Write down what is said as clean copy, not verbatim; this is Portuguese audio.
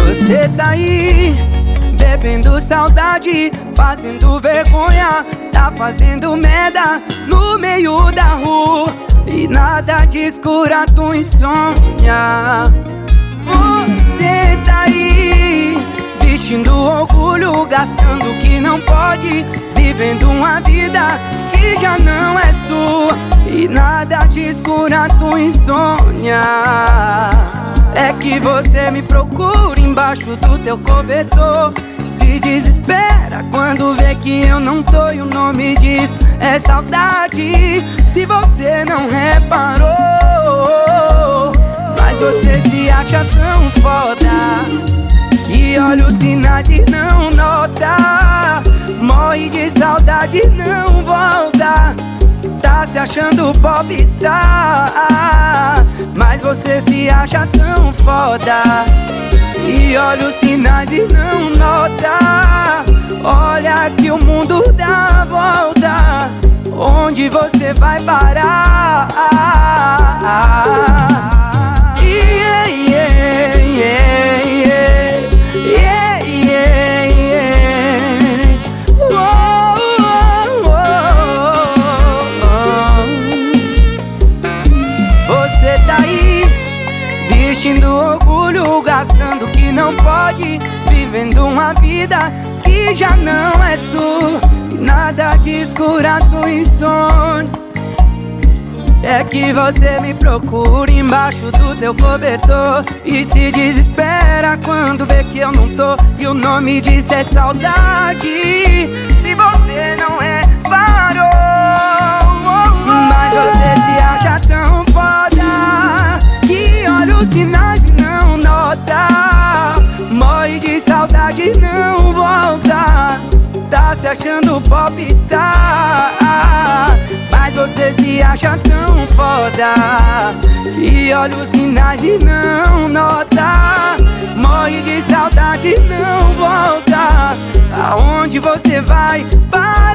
Você tá aí, bebendo saudade, fazendo vergonha, tá fazendo merda no meio da rua e nada disso cura tua insônia. Você tá aí, vestindo orgulho, gastando o que não pode, vivendo uma vida que já não é sua e nada disso cura tua insônia. É que você me procura embaixo do teu cobertor, se desespera quando vê que eu não tô, e o nome disso é saudade. Se você não reparou, mas você se acha tão foda que olha os sinais e não nota, morre de saudade e não volta, tá se achando popstar, mas você se acha tão foda e olha os sinais e não nota. Olha que o mundo dá volta, onde você vai parar? Yeah, yeah, yeah, yeah. Yeah, yeah, yeah. Uou, uou, uou. Você tá aí, vestindo orgulho, gastando o que não pode, vivendo uma vida que já não é sua e nada disso cura tua insônia. É que você me procura embaixo do teu cobertor e se desespera quando vê que eu não tô, e o nome disso é saudade. Se você não reparou, mas você se acha tão foda que olha os sinais e não nota, morre de saudade e não volta, tá se achando popstar, mas você se acha tão foda que olha os sinais e não nota, morre de saudade e não volta, aonde você vai?